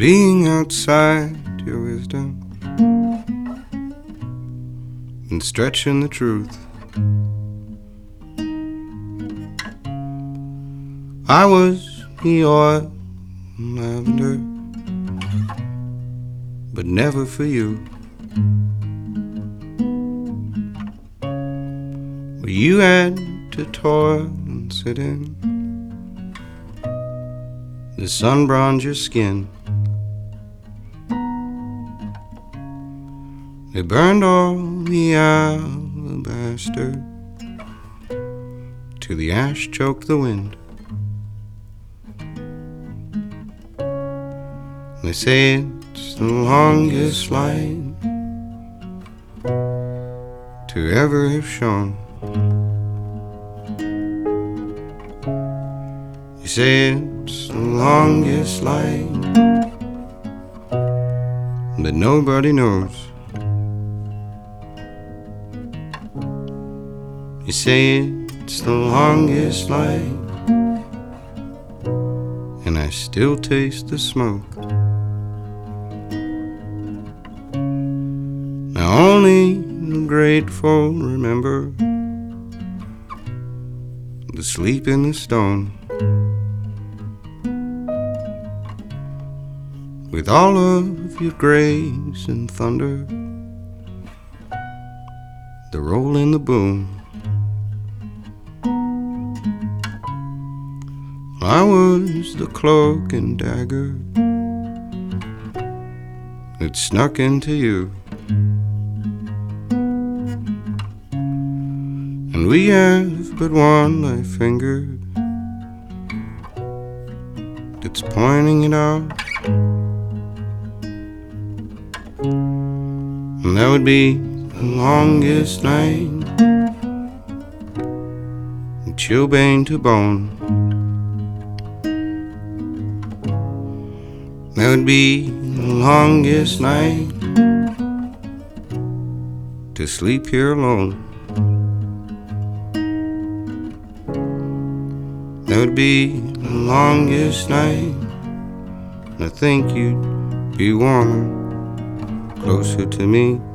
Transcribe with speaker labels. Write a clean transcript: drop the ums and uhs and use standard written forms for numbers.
Speaker 1: being outside your wisdom and stretching the truth. I was the oil and lavender, but never for you. Well, you had to toil and sit in. The sun bronzed your skin. They burned all the alabaster till the ash choked the wind. They say it's the longest light to ever have shone. They say it's the longest light that nobody knows. You say it's the longest light, and I still taste the smoke. Now only the grateful remember the sleep in the stone, with all of your grace and thunder, the roll and the boom. I was the cloak and dagger that snuck into you, and we have but one light finger that's pointing it out, and that would be the longest night, chilblain to bone. That would be the longest night to sleep here alone. That would be the longest night, and I think you'd be warmer, closer to me.